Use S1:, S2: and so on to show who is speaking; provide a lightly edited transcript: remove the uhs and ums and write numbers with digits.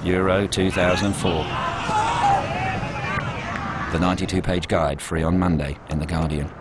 S1: Euro 2004. The 92-page guide, free on Monday in The Guardian.